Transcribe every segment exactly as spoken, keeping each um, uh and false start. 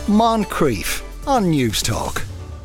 Moncrief on News Talk.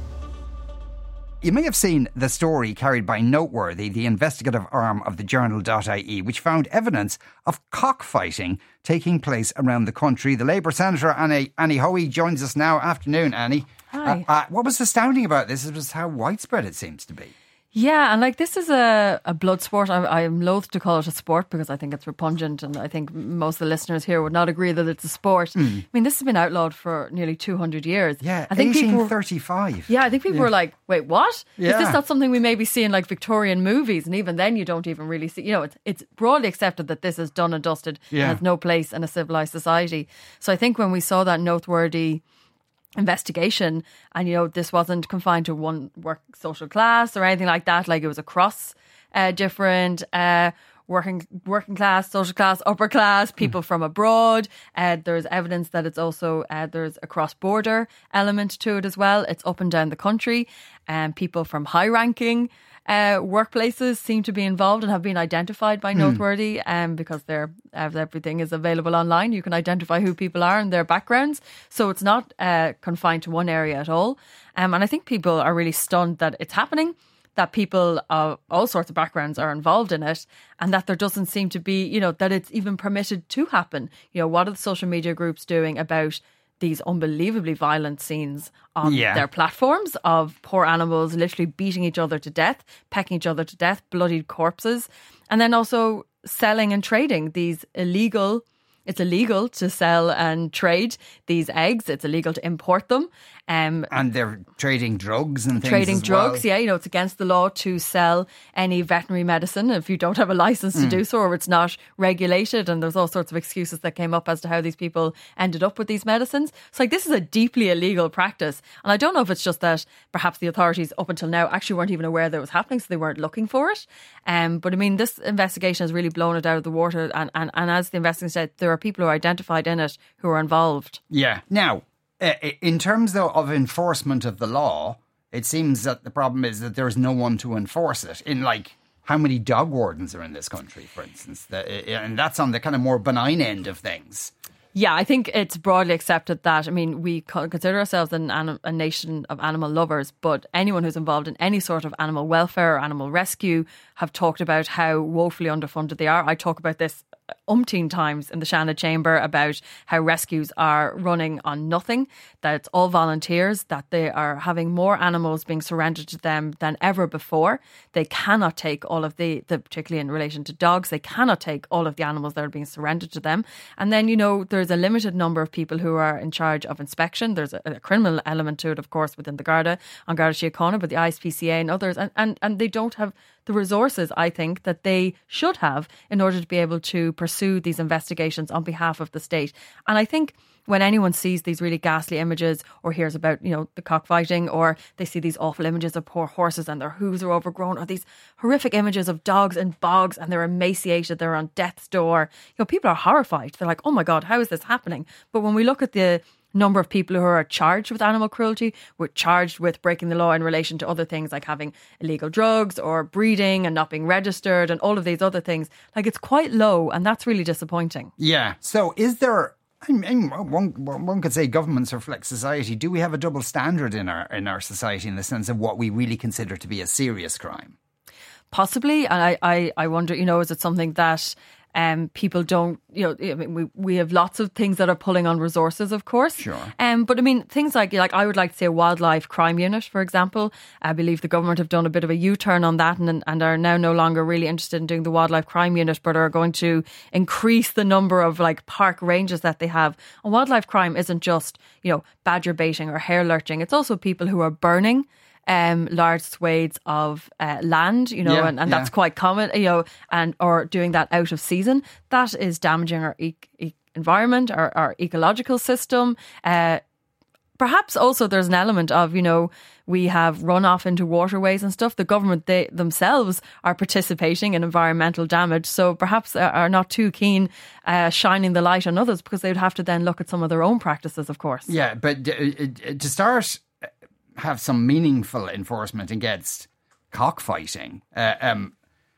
You may have seen the story carried by Noteworthy, the investigative arm of the journal dot I E, which found evidence of cockfighting taking place around the country. The Labour Senator Annie, Annie Hoey joins us now. Afternoon, Annie. Hi. Uh, uh, what was astounding about this is how widespread it seems to be. Yeah, and like this is a, a blood sport. I, I'm loath to call it a sport because I think it's repugnant, and I think most of the listeners here would not agree that it's a sport. Mm. I mean, this has been outlawed for nearly two hundred years. Yeah, I think eighteen thirty-five. People were, yeah, I think people yeah. were like, wait, what? Yeah. Is this not something we maybe see in like Victorian movies? And even then you don't even really see, you know, it's, it's broadly accepted that this is done and dusted yeah. and has no place in a civilised society. So I think when we saw that Noteworthy investigation, and you know, this wasn't confined to one work social class or anything like that, like it was across uh, different uh, working working class, social class, upper class, people mm. from abroad. Uh, there's evidence that it's also uh, there's a cross-border element to it as well. It's up and down the country, and um, people from high-ranking Uh, workplaces seem to be involved and have been identified by Noteworthy, um, because they're, uh, everything is available online. You can identify who people are and their backgrounds. So it's not uh, confined to one area at all. Um, and I think people are really stunned that it's happening, that people of all sorts of backgrounds are involved in it, and that there doesn't seem to be, you know, that it's even permitted to happen. You know, what are the social media groups doing about these unbelievably violent scenes on yeah. their platforms of poor animals literally beating each other to death, pecking each other to death, bloodied corpses, and then also selling and trading these illegal, it's illegal to sell and trade these eggs. It's illegal to import them. Um, and they're trading drugs and things Trading as drugs, well. yeah. You know, it's against the law to sell any veterinary medicine if you don't have a license to mm. do so, or it's not regulated. And there's all sorts of excuses that came up as to how these people ended up with these medicines. So like, this is a deeply illegal practice. And I don't know if it's just that perhaps the authorities up until now actually weren't even aware that it was happening, so they weren't looking for it. Um, but I mean, this investigation has really blown it out of the water. And, and, and as the investigation said, there are people who are identified in it who are involved. Yeah. Now, Uh, in terms, though, of enforcement of the law, it seems that the problem is that there's no one to enforce it. In, like, how many dog wardens are in this country, for instance? And that's on the kind of more benign end of things. Yeah, I think it's broadly accepted that, I mean, we consider ourselves an, a nation of animal lovers, but anyone who's involved in any sort of animal welfare or animal rescue have talked about how woefully underfunded they are. I talk about this umpteen times in the Shannon Chamber about how rescues are running on nothing, that it's all volunteers, that they are having more animals being surrendered to them than ever before. They cannot take all of the, the particularly in relation to dogs, they cannot take all of the animals that are being surrendered to them. And then, you know, there's a limited number of people who are in charge of inspection. There's a, a criminal element to it, of course, within the Garda, on Garda Síochána, but the I S P C A and others, and, and, and they don't have the resources, I think, that they should have in order to be able to pursue these investigations on behalf of the state. And I think when anyone sees these really ghastly images or hears about, you know, the cockfighting, or they see these awful images of poor horses and their hooves are overgrown, or these horrific images of dogs in bogs and they're emaciated, they're on death's door, you know, people are horrified. They're like, oh my God, how is this happening? But when we look at the number of people who are charged with animal cruelty, were charged with breaking the law in relation to other things like having illegal drugs or breeding and not being registered and all of these other things, like, it's quite low, and that's really disappointing. Yeah. So is there, I mean, one, one could say governments reflect society. Do we have a double standard in our in our society in the sense of what we really consider to be a serious crime? Possibly. And I, I, I wonder, you know, is it something that Um, people don't, you know, I mean, we, we have lots of things that are pulling on resources, of course. Sure. Um, but I mean, things like, like I would like to see a wildlife crime unit, for example. I believe the government have done a bit of a U-turn on that, and, and are now no longer really interested in doing the wildlife crime unit, but are going to increase the number of like park ranges that they have. And wildlife crime isn't just, you know, badger baiting or hare lurching. It's also people who are burning Um, large swathes of uh, land, you know, yeah, and, and yeah. that's quite common, you know, and or doing that out of season. That is damaging our e- e- environment, our, our ecological system. Uh, perhaps also there's an element of, you know, we have runoff into waterways and stuff. The government, they themselves are participating in environmental damage, so perhaps are not too keen uh, shining the light on others, because they'd have to then look at some of their own practices, of course. Yeah, but uh, to start, have some meaningful enforcement against cockfighting. Uh, um,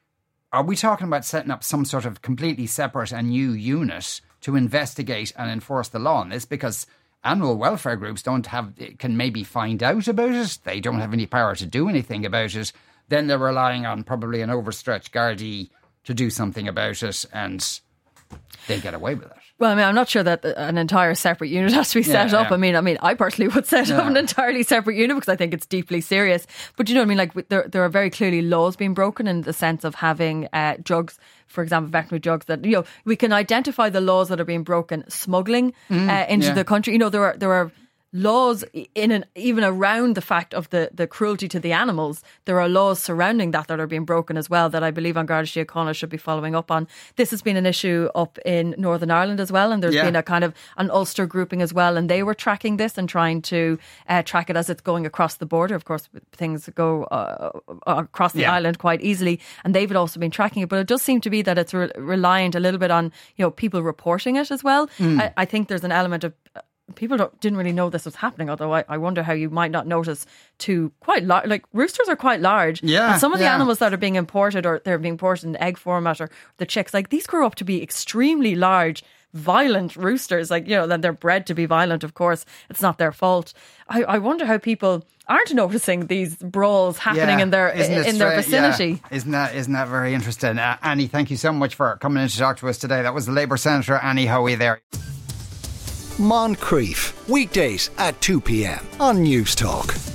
are we talking about setting up some sort of completely separate and new unit to investigate and enforce the law on this? Because animal welfare groups don't have, can maybe find out about it. They don't have any power to do anything about it. Then they're relying on probably an overstretched Gardaí to do something about it, and they get away with it. Well, I mean, I'm not sure that an entire separate unit has to be set yeah, up. yeah. I mean, I mean, I personally would set yeah. up an entirely separate unit because I think it's deeply serious. But you know what I mean? Like, there, there are very clearly laws being broken in the sense of having uh, drugs, for example, veterinary drugs that, you know, we can identify the laws that are being broken, smuggling mm, uh, into yeah. the country. You know, there are there are. laws in an, even around the fact of the, the cruelty to the animals. There are laws surrounding that that are being broken as well that I believe An Garda Síochána should be following up on. This has been an issue up in Northern Ireland as well, and there's yeah. been a kind of an Ulster grouping as well, and they were tracking this and trying to uh, track it as it's going across the border. Of course, things go uh, across the yeah. island quite easily, and they've also been tracking it, but it does seem to be that it's re- reliant a little bit on, you know, people reporting it as well. Mm. I, I think there's an element of people don't, didn't really know this was happening, although I, I wonder how you might not notice two quite large, like roosters are quite large. Yeah. And some of the yeah. animals that are being imported, or they're being imported in egg format, or the chicks, like these grow up to be extremely large, violent roosters. Like, you know, then they're bred to be violent, of course. It's not their fault. I, I wonder how people aren't noticing these brawls happening yeah. in their in, in their vicinity. Yeah. Isn't that isn't that very interesting? Uh, Annie, thank you so much for coming in to talk to us today. That was the Labour Senator Annie Hoey there. Moncrief, weekdays at two p.m. on News Talk.